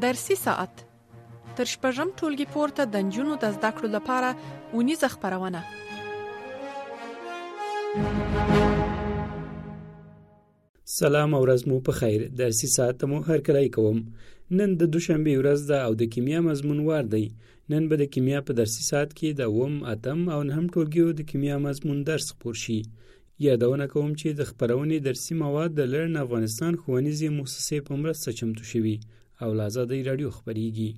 درسي ساعت تر شپږم ټولګي پورته د نجونو د زده کړو لپاره اونیزه خپرونه. سلام او ورځ مو په خیر. درسي ساعت مو هرکلی کوم. نن د دوشنبه ورځ ده او د کیمیا مضمون وار دی. نن به د کیمیا په درسي ساعت کې د اووم، اتم او نهم ټولګیو د کیمیا مضمون درس خپور شي. یادونه کوم چې د خپرونې درسي مواد د لرن افغانستان ښوونیزې مؤسسې په مرسته چمتو شوي او له آزادۍ راډیو خپریږي.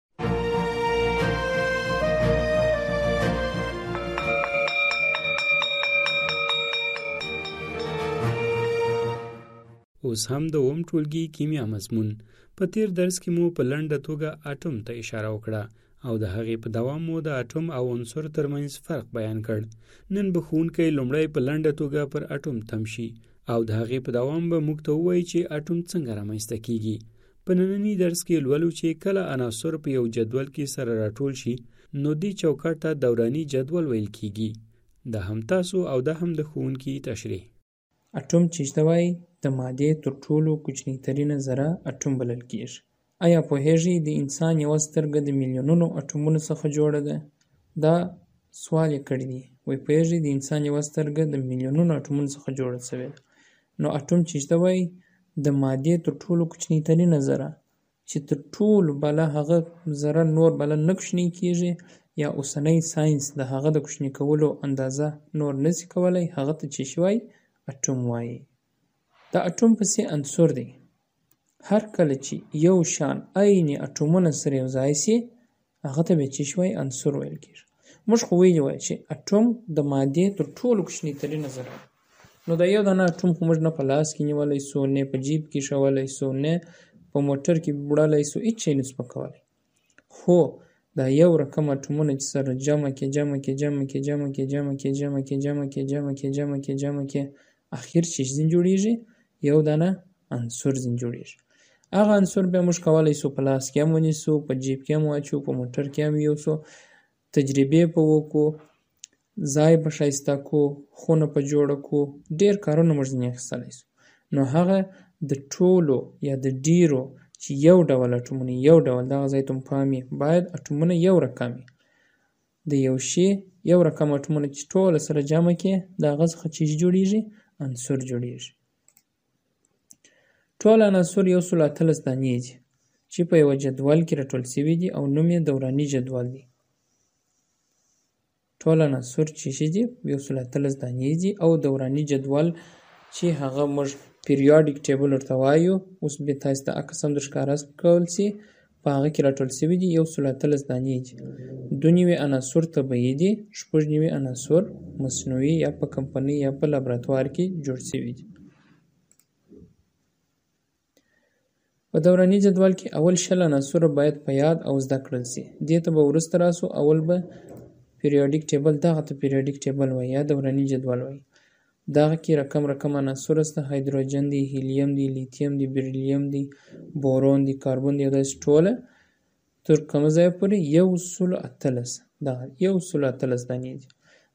اوس هم د اووم ټولګي کیمیا مضمون. په تیر درس کې مو په لنډه توګه اټوم ته اشاره وکړه او د هغې په دوام مو د اټوم او عنصر ترمنځ فرق بیان کړ. نن به ښوونکی لومړی په لنډه توګه پر اټوم تم شي او د هغې په دوام به موږ ته ووایي چې اټوم څنګه رامنځته کیږي. په ننني درس کې لولو چې کله عناصر په یو جدول کې سره راټول شي نو دې چوکاټ ته دوراني جدول ویل کیږي. دا هم تاسو او دا هم د ښوونکي تشریح. اټوم چې ته وایي د مادې تر ټولو کوچنی ترینه ذره اټوم بلل کیږي. آیا پوهیږئ د انسان یوه سترګه د میلیونونو اټومونو څخه جوړه ده؟ دا سوال یې کړی دی. وایي پوهیږئ د انسان یوه سترګه د میلیونونو اټومونو څخه جوړه شوې ده. نو اټوم چې ته وایي د مادې تر ټولو کوچنی ترینه ذره چې تر ټولو بله هغه ذره نور بله نه کوچنی کیږي یا اوسنی ساینس د هغه د کوچني کولو اندازه نور نشي کولی، هغه ته چې وایي اټوم وایي. د اټوم پسې عنصر دی. هر کله چې یو شان عیني اټومونه سره یو ځای سي هغه ته به چې وایي عنصر ویل کېږي. موږ خو ویلي وایي چې اټوم د مادې تر ټولو کوچني ترینه ذره. نو دا یو دانه اټوم خو موږ نه په لاس کې نیولی سو، نه په جیب کې شولی سو، نه په موټر کې وړلی سو، هېڅ شی نسو پکولی. خو دا یو رقم اټومونه چې سره جمع کې اخر چې ځین جوړیږي یو دانه عنصر ځین جوړیږي. هغه عنصر بیا موږ کولی سو په لاس کې هم ونیسو، په جیب کې هم واچو، په موټر کې هم یوسو، تجربې په وکړو، ځای په ښایسته کو، خونه په جوړه کو، ډېر کارونه موږ ځینې اخیستلی سو. نو هغه د ټولو یا د ډېرو چې یو ډول اټومونه یو ډول دغه ځای ته پام وي باید اټومونه یو رقم وي. د یو شي یو رقم اټومونه چې ټوله سره جمع کې د هغه څخه چې جوړیږي عنصر جوړیږي. ټول عناصر 113 دانې دي چې په یوه جدول کې راټول شوي دي او نوم یې دوراني جدول دی. ټول عناصر چې دي 113 دانې دي او دوراني جدول چې هغه موږ پیریاډیک ټیبل ورته وایو. اوس بیا تاسو ته عکس هم درښکاره کول سي، په هغه کې راټول شوي دي 113 دانې دي. 2 نوي عناصر طبیعي دي، 6 نوي عناصر مصنوعي یا په کمپنۍ یا په لابراتوار کې جوړ شوي دي. په دوراني جدول کې اول 20 عناصر باید په یاد او زده کړل سي. دې ته به وروسته راسو. اول به پیریاډیک ټیبل، دغه ته پیریاډیک ټیبل وایي یا دوراني جدول وایي. دغه کې رقم عناصر سته. هایدروجن دی، هیلیم دی، لیتیم دی، بریلیم دی، بورون دی، کاربن دی، داسې ټوله تر کومه ځایه پورې 113 دغه 113 دانې دي.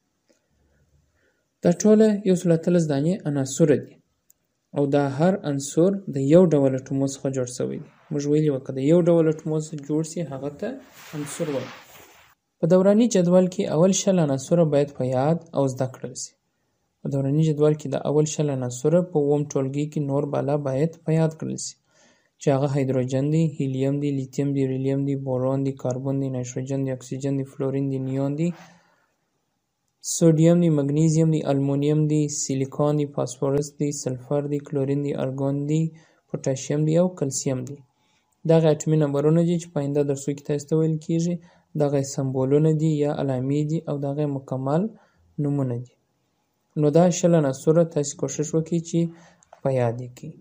دا ټوله 113 دانې عناصر دي او دا هر عنصر د یو ډول اټومو څخه جوړ شوی دی. موږ ویلي وو که د یو ډول اټومو څخه جوړ سي هغه ته عنصر وایي. په دوراني جدول کې اول 20 عناصر باید په یاد او زده کړل سي. په دوراني جدول کې د اول 20 عناصر په اووم ټولګي کې نور بالا باید په یاد کړل سي چې هغه هایدروجن دی، هیلیم دی، لیتیم دی، بریلیم دی، بورون دی، کاربن دی، نایتروجن دی، اکسیجن دی، فلورین دی، نیون دی، سوډیم دی، مګنیزیم دی، المونیم دی، سیلیکون دی، فاسفورس دی، سلفر دی، کلورین دی، ارګون دی، پوټاشیم دی او کلسیم دی. دغه اټومي نمبرونه دي چې په آینده درسو کې تاسو ته ویل کیږي. دغه سمبولونه دي یا علامې دي او دغه مکمل نومونه دي. نو دا 20 عناصر تاسو کوشش وکړئ چې په یاد یې کړئ.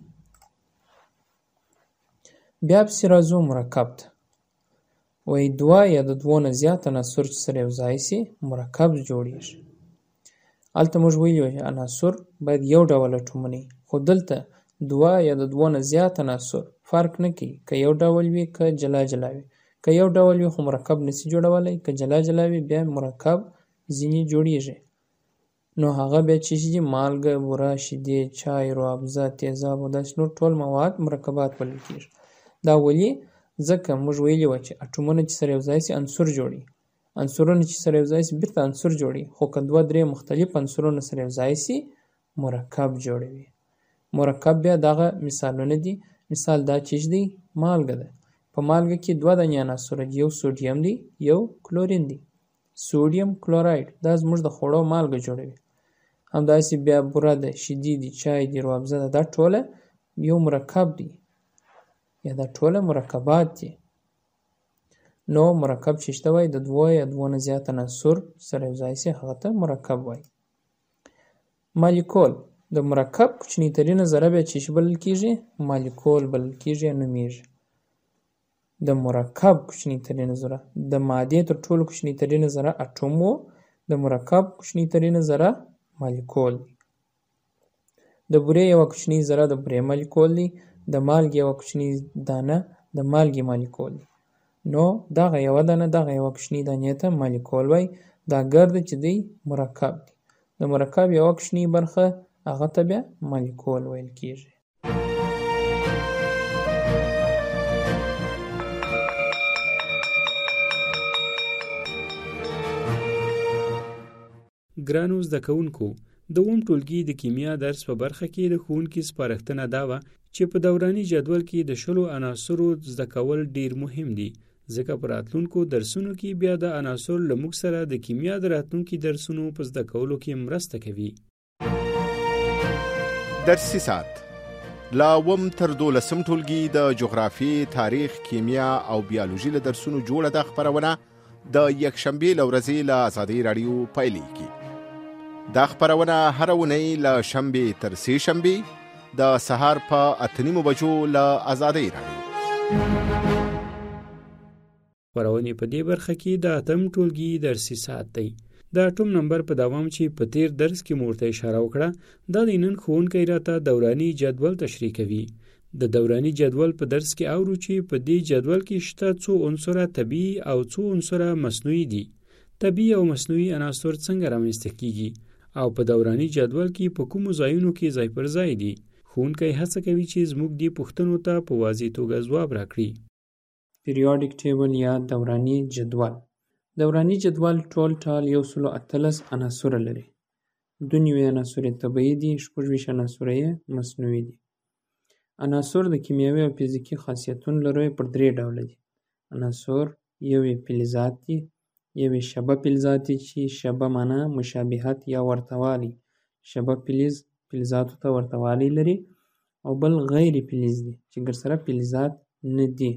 بیا پسې راځو مرکب ته. وایي 2 یا د 2 نه زیات عناصر چې سره یو ځای سي مرکب جوړیږي. هلته موږ ویلي وو چې عناصر باید یو ډول اټومونه وي، خو دلته 2 یا د 2 نه زیات عناصر فرق نه کوي که یو ډول وي که جلا جلا وي. که یو ډول وي خو مرکب نسي جوړولی، که جلا جلا وي بیا مرکب ځینې جوړیږي. نو هغه بیا چې دي مالګه، بوره، شیدې، چای، روابزه، تیزاب او داسې نور ټول مواد مرکبات بلل کېږي. دا ولې؟ ځکه موږ ویلي وو چې اټومونه چې سره یو ځای سي عنصر جوړي، عنصرونه چې سره یو ځای سي بیرته عنصر جوړي، خو که دوه درې مختلف عنصرونه سره یو ځای سي مرکب جوړوي. مرکب بیا دغه مثالونه دي. مثال دا چیز دی مالګه ده. په مالګه کې دوه دانې عناصر دي، یو سوډیم دی یو کلورین دی. سوډیم کلوراید دا زموږ د خوړو مالګه جوړوي. همداسې بیا بوره ده، شیدې دي، چای دی، روابزه ده، دا ټوله یو مرکب دی یا دا ټوله مرکبات دي. نو مرکب چې شته وای د دوه یا دوه نه زیات عناصر سره یو ځای سي هغه ته مرکب وای. مالیکول د مرکب کوچنی ترینه ذره بیا چې بلل کیږي مالیکول بلل کیږي یا نومیږي. د مرکب کوچنی ترینه ذره د مادې تر ټولو کوچنی ترینه ذره اټوم وو، د مرکب کوچنی ترینه ذره مالیکول دی. د بورې یوه کوچنی ذره د بورې مالیکول دی، د مالګې یوه کوچنی دانه د مالګې مالیکول دی. نو دغه یوه دانه دغه یوه کوچنی دانې ته مالیکول وای. دا ګرده چې دی مرکب دی. د مرکب یوه کوچنی برخه هغه ته بیا مالیکول ویل کیږي. ګرانو زده کوونکو، د اووم ټولګي د کیمیا درس په برخه کې د ښوونکي سپارښتنه دا وه چې په دوراني جدول کې د 10 عناصرو زده کول ډیر مهم دي، ځکه په راتلونکو درسونو کې بیا د عناصر له موږ سره د کیمیا د راتلونکي درسونو په زده کولو کې مرسته کوي. درسي ساعت لا اووم تر 12 ټولګي د جغرافي، تاریخ، کیمیا او بیولوژي له درسونو جوړه د خبرونه د یکشنبې له ورځې له آزادۍ راډیو پیلېږي. دا خبرونه هره اونۍ له شنبې تر سې شنبې د سهار په 8:30 بجو له آزادۍ راډیو. خبرونه په دې برخه کې د اتم ټولګي درسي ساعت دی. د اټوم نمبر په دوام چې په تیر درس کې مورته اشاره وکړه، دا د نن ښوونکی راته دوراني جدول تشریح کوي. د دوراني جدول په درس کې اورو چې په دې جدول کې شته څو عنصره طبیعي او څو عنصره مصنوعي دي. طبیعي او مصنوعي عناصر څنګه رامنځته کیږي او په دوراني جدول کې په کومو ځایونو کې ځای پر ځای دي. ښوونکی هڅه کوي چې زموږ دې پوښتنو ته په واضح توګه ځواب راکړي. پیریوډیک ټیبل یا دوراني جدول. دوراني جدول ټول 118 عناصر لري. 92 عناصر طبیعي دي، 26 عناصر مصنوعي دي. عناصر د کیمیاوي او فزیکي خاصیتونو لري پر 3 ډوله دي. عناصر یو فلزات دي، یو شبه فلزات دي چې شبه معنا مشابهت یا ورتوالی، شبه فلز فلزاتو ته ورتوالی لري، او بل غیر فلز دي چې ګرسره فلزات نه دي.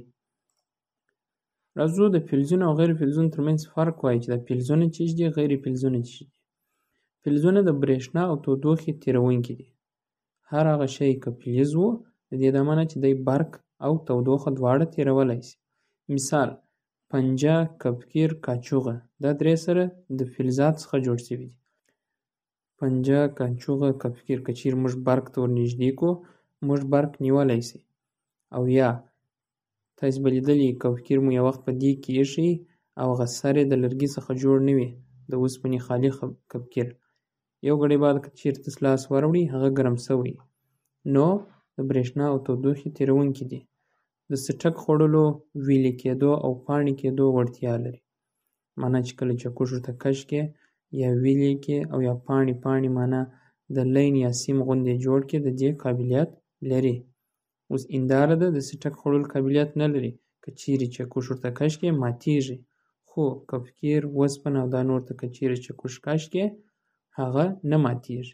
راځو د فلزونو او غیر فلزونو ترمنځ فرق وایي چې د فلزونه چیز دي، غیر فلزونه چیز دي. فلزونه د برېښنا او تودوخې تیرونکي دي. هر هغه شی که فلز وو د دې د معنی چې دی برق او تودوخه دواړه تیرولی شي. مثال پنجه، کپکیر، کاچوغه دا درې سره د فلزات څخه جوړ شوي دي. پنجه، کاچوغه، کپکیر که چیرې موږ برق ته ورنږدې کړو موږ برق نیولی شي. او یا تاسې به لیدلي کپکیر مو یو وخت په دې کې ایښی او هغه سر یې د لرګي څخه جوړ نه وي، د اوسپنې خالي کپکیر. یو ګړی بعد که چیرې تاسې لاس وروړئ هغه ګرم شوی. نو د برېښنا او تودوخې تیرونکي دي. د څټک خوړلو، ویلې کېدو او پاڼې کېدو وړتیا لري. معنا چې کله چکش ورته کش کې یا ویلې کې او یا پاڼې معنا د لین یا سیم غوندې جوړ کې د دې قابلیت لري. اوس انداره ده د څټک خوړلو قابلیت نه لري، که چیرې چکش ورته کش کې ماتیږي، خو کپکیر، وسپنه او دا نور ته که چیرې چکش کش کې هغه نه ماتیږي.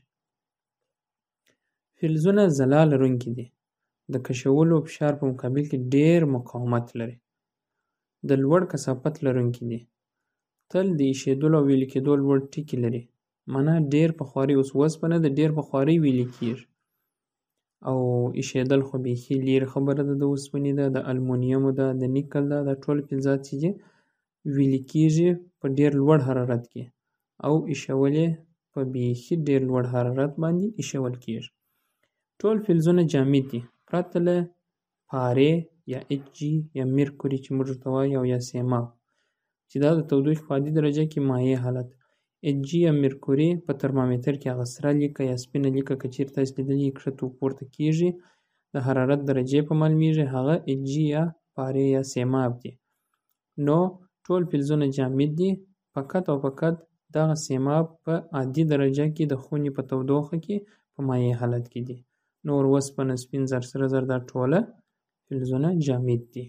فلزونه ځلا لرونکي دي. د کشولو فشار په مقابل کې ډیر مقاومت لري. د لوړ کثافت لرونکي دي. تل د ایشېدلو او ویلې کېدو لوړ ټکي لري. معنا ډیر په خواري، اوس وسپنه د ډیر په خواري ویلې کېږي او ایشېدل خو بیخي لرې خبره ده. د اوسپنې ده، د المونیمو ده، د نیکل ده، دا ټول فلزات چې دي ویلې کېږي په ډیر لوړ حرارت کې او ایشول یې په بیخي ډیر لوړ حرارت باندې ایشول کېږي. ټول فلزونه جامد دي پرته له پارې یا اچ جي یا مرکوري چې موږ ورته وایو یا سیما چې دا د تودوخې په عادي درجه کې مایع حالت. اچ جي یا مرکوري په ترمامیتر کې هغه سره لیکه یا سپینه لیکه که چیرې تاسې لیدلي کښته پورته کېږي د حرارت درجې په معلومیږي، هغه اچ جي یا پارې یا سیماب دي. نو ټول فلزونه جامد دي، فقط او فقط دغه سیماب په عادي درجه کې د خونې په تودوخه کې په مایع حالت کې دي. نور اوسپنه، سپین زر، سره زر دا ټوله فلزونه جامد دي.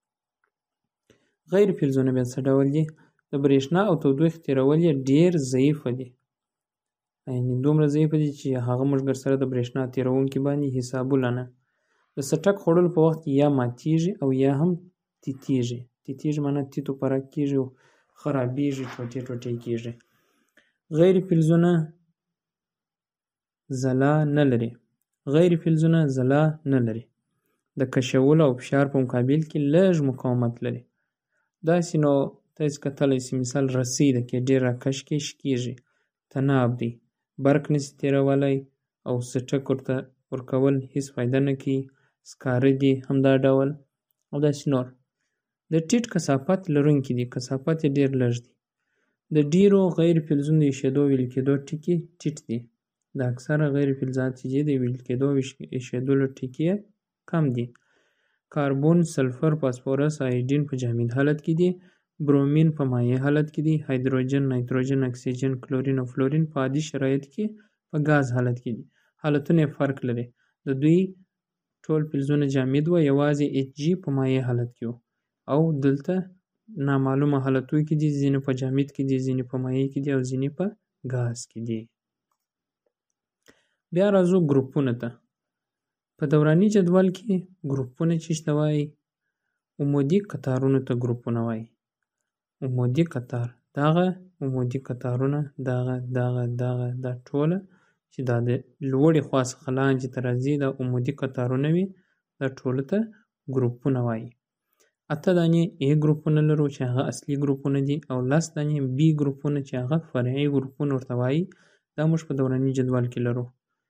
غیر فلزونه بیا څه ډول دي؟ د برېښنا او تودوخې تیرول یې ډېر ضعیفه دي، یعنې دومره ضعیفه دي چې هغه موږ سره د برېښنا تیرونکي باندې حسابونه نه. د څټک خوړلو په وخت یا ماتیږي او یا هم تیتیږي. تیتیږي معنی تیتو پرک کېږي او خرابېږي، ټوټې ټوټې کېږي. غیر فلزونه ځلا نه لري. غیر فلزونه ځلا نه لري. د کشولو او فشار په مقابل کې لږ مقاومت لري. داسې نو تاسې کتلی شئ مثال رسۍ ده کې ډېر راکش کې شکېږي، تناب دی، برق نشي تېرولی او څټک ورته ورکول هېڅ فایده نه کوي. سکاره دي همدا ډول او داسې نور. د ټیټ کثافت لرونکي دي، کثافت یې ډېر لږ دی. د ډېرو غیر فلزونو د ایشېدو ویل کېدو ټکي ټیټ دي. د اکثره غیر فلزات چې دي د ویل کېدو ایشېدلو ټکي کم دي. کاربون، سلفر، فاسفورس، آیودین په جامد حالت کې دي. برومین په مایع حالت کې دي. هایدروجن، نایتروجن، اکسیجن، کلورین او فلورین په عادي شرایطو کې په ګاز حالت کې دي. حالتونه یې فرق لري. د دوی ټول فلزونه جامد و، یوازې اچ جی په مایع حالت کې و او دلته نامعلومه حالتو کې دي، ځینې په جامد کې دي، ځینې په مایع کې دي او ځینې په ګاز کې دي. بیا راځو ګروپونو ته. په دوراني جدول کې ګروپونه چې ته وایي، عمودي قطارونو ته ګروپونه وایي. عمودي قطار، دغه عمودي قطارونه دغه دا ټوله چې دا د لوړې خوا څخه لاندې ته راځي دا عمودي قطارونه وي، دا ټولو ته ګروپونه وایي. 8 دانې A ګروپونه لرو چې هغه اصلي ګروپونه دي او 10 دانې B ګروپونه چې هغه فرعي ګروپونه ورته وایي. دا موږ په دوراني جدول کې لرو.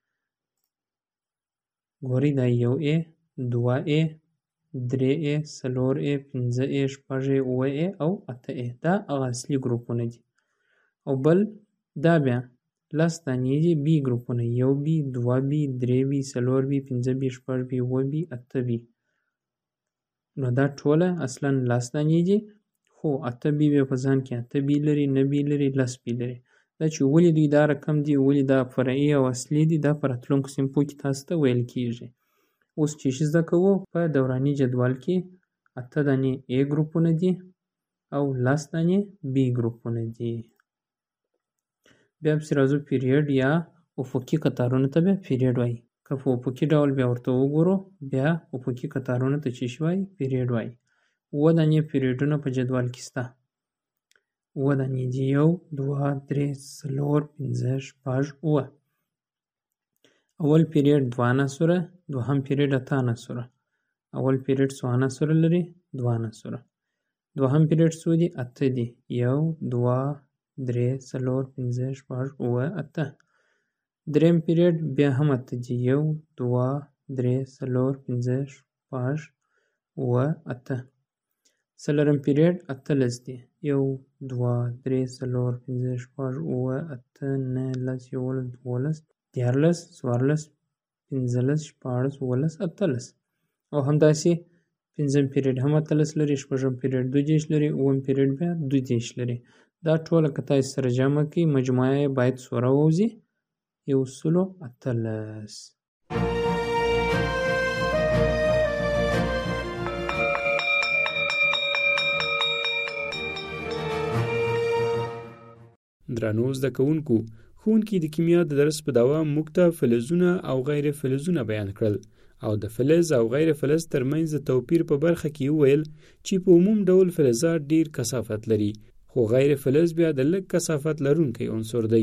ګورئ دا 1A، 2A، 3A، 4A، 5A، 6A، 7A او 8A. دا هغه اصلي ګروپونه دي. او بل دا بیا 10 دانې دي B ګروپونه، 1B، 2B، 3B، 4B، 5B، 6B، 7B، 8B. نو دا ټوله اصلا 10 دانې دي، خو 8B بیا په ځان کې 8B لري، 9B لري، 10B لري. دا چې ولې دوی دا رقم دي، ولې دا فرعي او اصلي دي، دا په راتلونکو صنفو کې تاسو ته ویل کېږي. اوس چې زده کوو په دوراني جدول کې 8 دانې A ګروپونه دي او 10 دانې B ګروپونه دي. بیا پسې راځو پیریډ یا افقي قطارونو ته بیا پیریډ وایي. که په افقي ډول بیا ورته وګورو، بیا افقي قطارونو ته چې وایي پیریډ وایي. 7 دانې پیریډونه په جدول کې شته. 7 دانې دي، 1، 2، 3، 4، 5، 6، 7. اول پیریډ 2 عناصره، دوهم پیریډ 8 عناصره. اول پیریډ څو عناصره لري؟ 2 عناصره. دوهم پیریډ څو دي؟ 8 دي. 1، 2، 3، 4، 5، 6، 7، 8. دریم پیریډ بیا هم 8 دي. 1، 2، 3، 4، 5، 6، 7، 8. څلورم پیریډ 18 دي. 1، 2، 3، 4، 5، 6، 7، 8، 9، 10، 11، 12، 13، 14، 15، 16، 17، 18. او همداسې پنځم پیریډ هم 18 لري، شپږم پیریډ 22 لري، اووم پیریډ بیا 22 لري. دا ټوله که تاسې سره جمع کړئ مجموعه یې باید څومره ووځي؟ 118. درنو زده کوونکو، ښوونکي د کیمیا د درس په دوام موږ ته فلزونه او غیر فلزونه بیان کړل او د فلز او غیر فلز ترمنځ د توپیر په برخه کې وویل چې په عموم ډول فلزات ډیر کثافت لري، خو غیر فلز بیا د لږ کثافت لرونکی عنصر دی.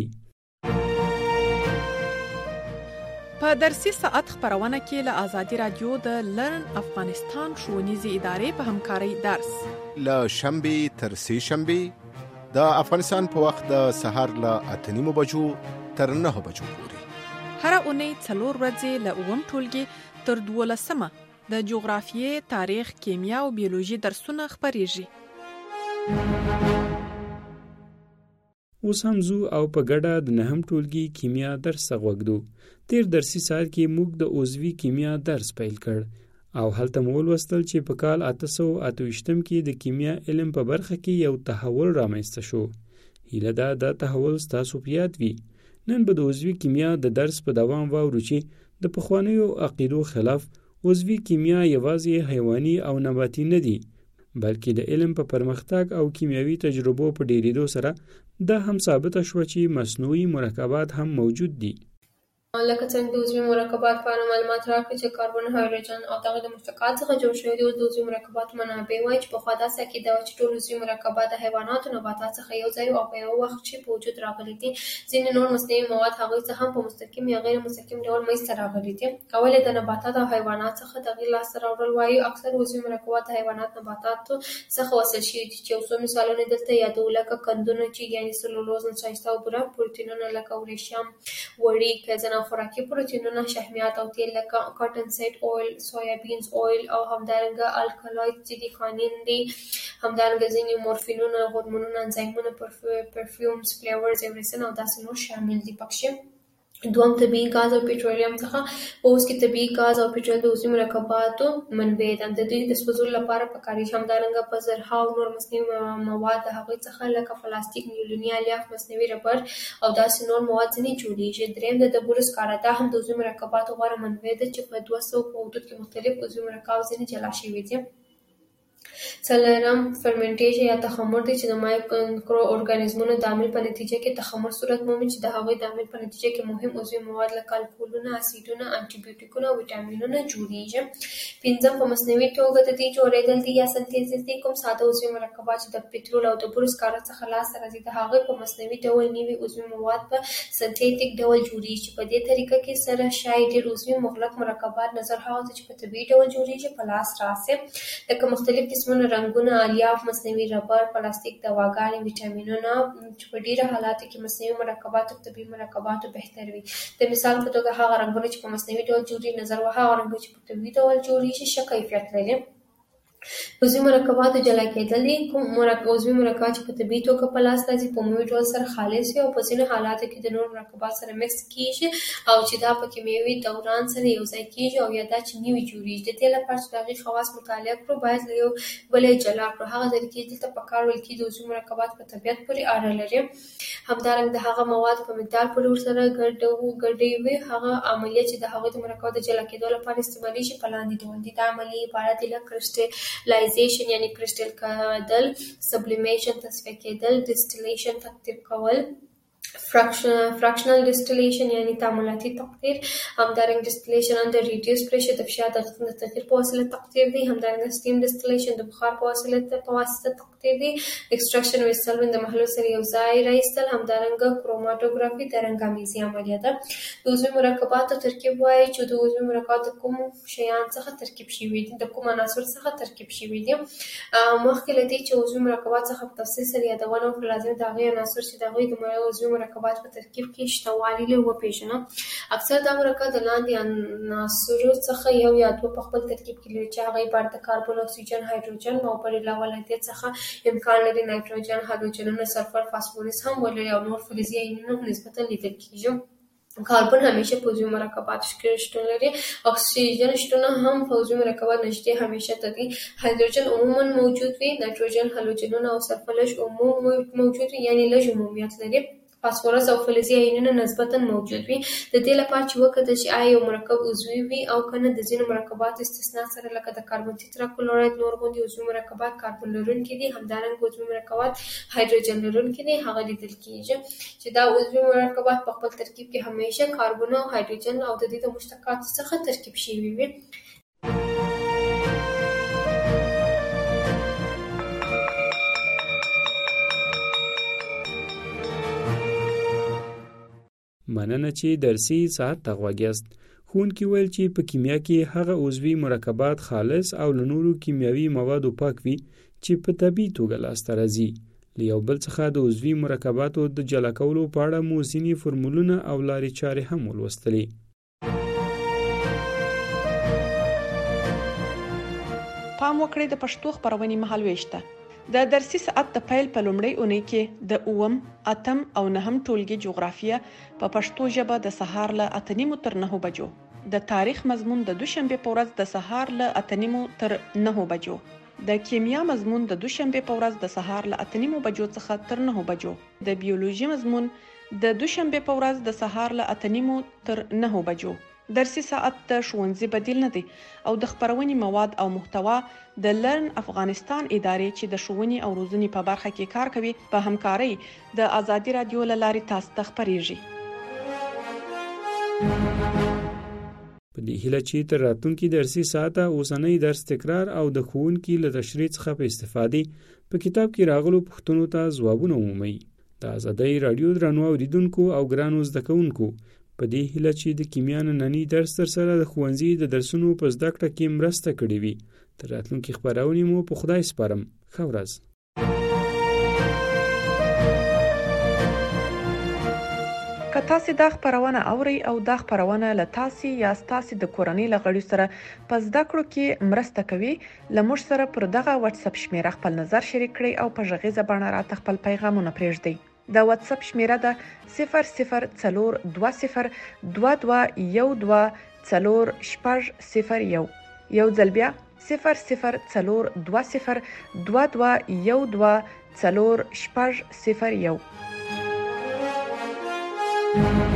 په درسي ساعت خبرونه کې له آزادي رادیو د لرن افغانستان ښوونیزې ادارې په همکارۍ درس له شنبې تر سې شنبې د افغانستان په وخت د سهار له 8:30 بجو تر 9 بجو پورې. هر اونۍ 4 ورځې له 9 ټولګي تر 12 د جغرافیې، تاریخ، کیمیا او بیولوژي درسونه خبرېږي. اوس هم زو او په ګډه د 9 ټولګي کیمیا درس غوږدو. تیر درسي ساعت کې موږ د عضوي کیمیا درس پیل کړ او هلته مو ولوستل چې په کال 1828 کې د کیمیا علم په برخه کې یو تحول رامنځته شو. هیله ده دا تحول ستاسو په یاد وي. نن به د عضوي کیمیا د درس په دوام واورو چې د پخوانیو عقیدو خلاف عضوي کیمیا یوازې حیواني او نباتي نه دي، بلکې د علم په پرمختګ او کیمیاوي تجربو په ډیریدو سره دا هم ثابته شوه چې مصنوعي مرکبات هم موجود دي. لکه څنګه د عضوي مرکبات په اړه معلومات راکړي چې کاربن، هایدروجن او دغه د مشتقات څخه جوړ شوي دي. د عضوي مرکباتو منابع وایي چې پخوا داسې عقیده وه چې ټول عضوي مرکبات د حیواناتو او نباتات څخه یو ځای او په یو وخت کې په وجود راغلي دي. ځینې نور مصنوعي مواد هغوی څه هم په مستقیم یا غیر مستقیم ډول منځته راغلي دي. اول یې د نباتات او حیوانات څخه تغییر لاسته راوړل وایي. اکثر عضوي مرکبات د حیوانات نباتاتو څخه وصل شوي دي چې یو څو مثالونه دلته یادو، لکه قندونه چې یعنې سلولوز، نشایسته او بوره، پروتینونه لکه ورېښم، وړي، پیزن او خوراکي پروتینونه، شحمیات او تیل لکه کاټن سیډ اویل، سویابینز اویل او همدارنګه الکالوید چې دي خانین دي، همدارنګه ځینې مورفینونه، هورمونونه، انزایمونه، پرفیومز، فلیورز، ایوریسن او داسې نور شامل دي پکښې. دوم طبیعي ګاز او پټرولیم څخه. په اوس کې طبیعي ګاز او پټرول د عضوي مرکباتو منبع ده. د دوی د سوځولو لپاره پکارېږي. همدارنګه په زرهاو نور مصنوعي مواد د هغوی څخه لکه پلاستیک، نیولوني الیاف، مصنوعي ربر او داسې نور مواد ځینې جوړېږي. دریم د ډبرو سکاره. دا هم د عضوي مرکباتو غوره منبع ده چې په 200 په حدود کې مختلف عضوي مرکبات ځینې جلا شوي دي. څلورم فرمنټیشن یا تخمر دی چې د مایکرو ارګانیزمونو د عمل په نتیجه کې تخمر صورت مومي چې د هغوی د عمل په نتیجه کې مهم عضوي مواد لکه الکولونه، اسیدونه، انټي بیوټیکونه او ویټامینونه جوړیږي. پنځم په مصنوعي توګه د دې جوړېدل دي یا سنتیزس دي. کوم ساده عضوي مرکبات چې د پټرول او د ډبرو سکاره څخه لاسته راځي د هغوی په مصنوعي ډول نوي عضوي مواد په سنتیټیک ډول جوړیږي. په دې طریقه کې سره شاید ډېر عضوي مغلق مرکبات نظر هغه څه چې په طبیعي ډول جوړیږي په لاس راسي، لکه مختلف قسمونه رنګونه، الیاف، مصنوعي ربر، پلاستیک، دواګانې، ویټامینونه چې په ډیره حالاتو کې مصنوعي مرکباتو طبیعي مرکباتو بهتر وي. د مثال په توګه هغه رنګونه چې په مصنوعي ډول جوړیږي نظر و هغه رنګونه چې په طبیعي ډول جوړیږي ښه کیفیت لري. عضوي مرکباتو جلا کېدل دي. کوم عضوي مرکبات چې په طبیعي توګه په لاس راځي په عمومي ډول سره خالص وي او په ځینو حالاتو کې د نور مرکبات سره مکس کیږي او چې دا په کیمیاوي دوران سره یو ځای کیږي او یا دا چې نوي جوړیږي. د دې لپاره چې د هغې خواص مطالعه کړو باید له یو بل یې جلا کړو. هغه طریقې دلته په کار وړل کېږي د عضوي مرکبات په طبیعت پورې اړه لري. همدارنګه د هغه مواد په مقدار پورې ورسره ګډوي. هغه عملیه چې د هغوی د مرکباتو د جلا کېدو لپاره استعمالیږي په لاندې ډول دي. دا عملیې عبارت دي له کرسټلایزیشن یعنی کرسټل کېدل، سبلیمیشن تصفیه کېدل، ډسټیلیشن تقطیر کول، فراکشنل ډسټیلیشن یعنی تعاملاتي تقطیر، همدارنګه ډسټیلیشن اندر ریډیوس پریشر د فشار د تغییر په وسیله تقطیر دی، همدارنګه سټیم ډسټیلیشن د بخار په واسطه تقطیر دی، ایکستراکشن او سولوین د محلول سره یو ځای راایستل، همدارنګه کروماتوګرافي د رنګامیزي عملیه ده. د عضوي مرکباتو ترکیب وایي چې د عضوي مرکباتو کوم شیان څخه ترکیب شوي دي، د کوم عناصر څخه ترکیب شوي دي. مخکې له دې چې عضوي مرکبات څخه په تفصیل سره یادونه وکړو لازم د هغې عناصر چې د هغوی د عضوي مرکبات په ترکیب کې شته والي له وپېژنو. اکثر دا مرکب د لاندې عناصرو څخه یو یا دوه په خپل ترکیب کې لري چې هغه عبارت د کاربن، اکسیجن، هایدروجن او پر علاوه له دې څخه امکان لري نایتروجن، هالوجنونه، سلفر، فاسفورس هم ولري او نور فلزي آیونونه نسبتا لیدل کېږي. کاربن همیشه په عضوي مرکباتو کې شتون لري. اکسیجن شتون هم په عضوي مرکبات نږدې همیشه دي. هایدروجن عموما موجود وي. نایتروجن، هالوجنونه او سلفر لږ موجود وي یعنی لږ عمومیت لري. فاسفورس او فلزي آیونونه نسبتا موجود وي. د دې لپاره چې وکړو چې آیا یو مرکب عضوي وي او کنه د ځینو مرکباتو استثناء سره لکه د کاربن تیترا کلوراید نور غوندې عضوي مرکبات کاربن لرونکي دي، همدارنګه عضوي مرکبات هایدروجن لرونکي دي، هغه لیدل کېږي چې دا عضوي مرکبات په خپل ترکیب کې همیشه کاربن او هایدروجن او د دې د مشتقاتو څخه ترکیب شوي وي. مننه چې درسي ساعت ته غوږ یاست. ښوونکي ویل چې په کیمیا کې هغه عضوي مرکبات خالص او له نورو کیمیاوي موادو پاک وي چې په طبیعي توګه لاسته راځي. له یو بل څخه د عضوي مرکباتو د جلا کولو په اړه مو ځینې فورمولونه او لارې چارې هم ولوستلې. پام وکړئ د پښتو خبرونې مهالوېش ته. د درسي ساعت د پیل په لومړۍ اونۍ کې د 8م، 8م او 9م ټولګي جغرافیه په پښتو ژبه د سهار له 8:30 تر 9 بجو د تاریخ مضمون د دوشنبه په ورځ د سهار له 8:30 تر 9 بجو. د کیمیا مضمون د دوشنبه په ورځ د سهار له 8:30 بجو څخه تر 9 بجو. د بیولوژي مضمون د دوشنبه په ورځ د سهار له 8:30 تر 9 بجو. درسي ساعت د ښوونځي بدیل نه دی او د خبرونې مواد او محتوا د لرن افغانستان ادارې چې د ښوونې او روزنې په برخه کې کار کوي په همکارۍ د ازادي رادیو له لارې تاسو ته خبريږي. په دې هیله چې تر راتلونکي درسي ساعته اوسنۍ درس تکرار او د ښوونکي له تشریح څخه په استفادې په کتاب کې راغلو پوښتنو ته ځوابونه ومومئ. د ازادۍ رادیو درنو اوریدونکو او ګرانو زده کوونکو په دې هیله چې د کیمیا نننی درس تر سره د ښوونځي د درسونو په زده کړه کې مرسته کړې وي. تر راتلونکي خبرونې مو په خدای سپارم. ښه ورځ. که تاسو دا خبرونه اورئ او دا خبرونه له تاسو یا تاسو د کورنۍ له غړو سره په زده کړو کې مرسته کوي، لمر سره پر دغه واتس اپ شمیره خپل نظر شریک کړئ او په غږیزه بڼه راته خپل پیغامونه پرېږدئ. د واتس اپ شمیره ده 004212124001. یو ځل بیا 004212124001.